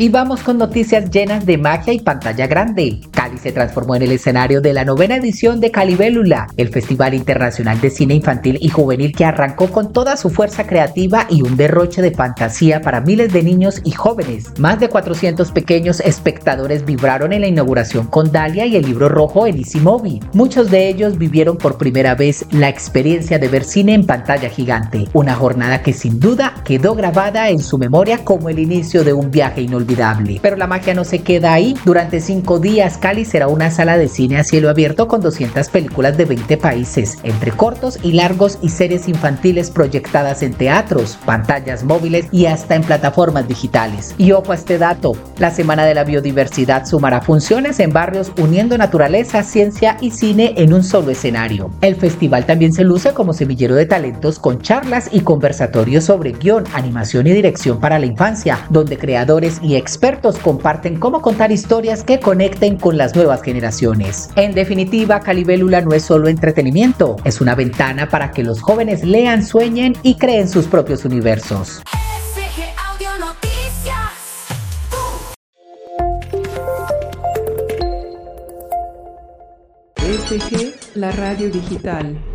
Y vamos con noticias llenas de magia y pantalla grande. Cali se transformó en el escenario de la 9ª edición de Calibélula, el Festival Internacional de Cine Infantil y Juvenil que arrancó con toda su fuerza creativa y un derroche de fantasía para miles de niños y jóvenes. Más de 400 pequeños espectadores vibraron en la inauguración con Dalia y el libro rojo en Easy Movie. Muchos de ellos vivieron por primera vez la experiencia de ver cine en pantalla gigante, una jornada que sin duda quedó grabada en su memoria como el inicio de un viaje inolvidable. Pero la magia no se queda ahí. Durante 5 días, Cali será una sala de cine a cielo abierto con 200 películas de 20 países, entre cortos y largos y series infantiles proyectadas en teatros, pantallas móviles y hasta en plataformas digitales. Y ojo a este dato, la Semana de la Biodiversidad sumará funciones en barrios uniendo naturaleza, ciencia y cine en un solo escenario. El festival también se luce como semillero de talentos con charlas y conversatorios sobre guión, animación y dirección para la infancia, donde creadores y expertos comparten cómo contar historias que conecten con las nuevas generaciones. En definitiva, Calibélula no es solo entretenimiento, es una ventana para que los jóvenes lean, sueñen y creen sus propios universos. SG, la radio digital.